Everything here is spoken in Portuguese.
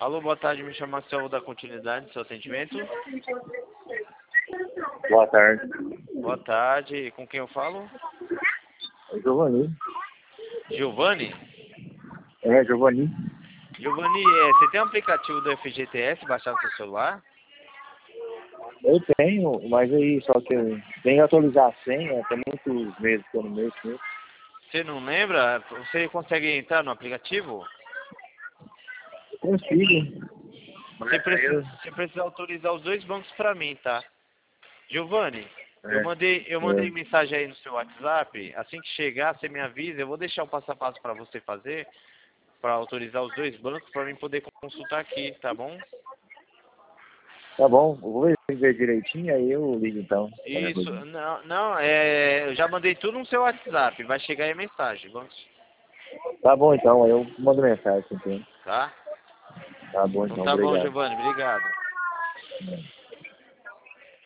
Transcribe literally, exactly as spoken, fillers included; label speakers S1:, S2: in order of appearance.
S1: Alô, boa tarde, me chamo Marcelo, vou dar continuidade no seu atendimento.
S2: Boa tarde.
S1: Boa tarde, com quem eu falo?
S2: É Giovanni.
S1: Giovanni?
S2: É, Giovanni.
S1: Giovanni, é, você tem um aplicativo do F G T S baixado no seu celular?
S2: Eu tenho, mas aí só que eu tenho que atualizar a senha, tem muitos meses que eu não mexo nisso.
S1: Você não lembra? Você consegue entrar no aplicativo?
S2: Consigo.
S1: Você
S2: Mas aí
S1: precisa,
S2: eu...
S1: você precisa autorizar os dois bancos para mim, tá? Giovanni, eu
S2: É,
S1: mandei, eu mandei
S2: é.
S1: mensagem aí no seu WhatsApp. Assim que chegar, você me avisa. Eu vou deixar o passo a passo para você fazer, para autorizar os dois bancos, para mim poder consultar aqui, tá bom?
S2: Tá bom, eu vou ver direitinho, aí eu ligo então. Qualquer
S1: Isso,
S2: coisa.
S1: não, não, é, eu já mandei tudo no seu WhatsApp. Vai chegar aí a mensagem, vamos,
S2: Tá bom então, aí eu mando mensagem, então.
S1: tá?
S2: Tá bom
S1: Então
S2: então,
S1: tá bom,
S2: obrigado.
S1: Giovanni, obrigado.
S2: É.